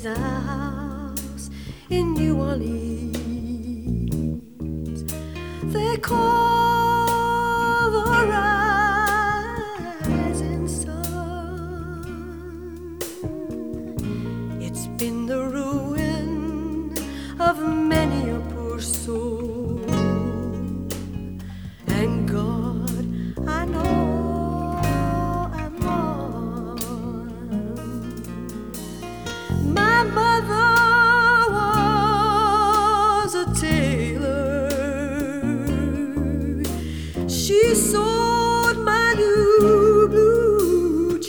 house in New Orleans. They call the rising sun. It's been the ruin of many a poor soul, and God, I know I'm one. My mother was a tailor. She sewed my new blue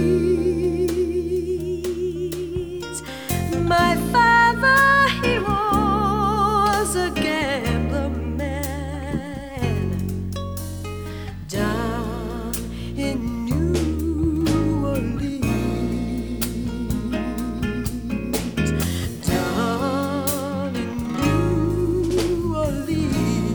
jeans. My father, he was a gambler man down in New Orleans. Down in New Orleans.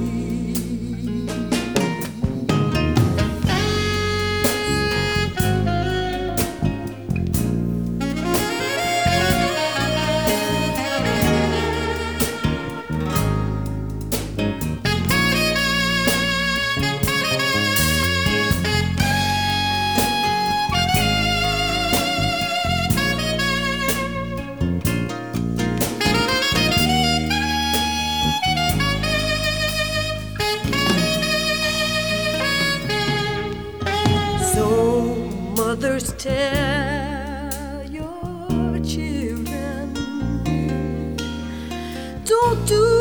So mothers, tell your children, don't do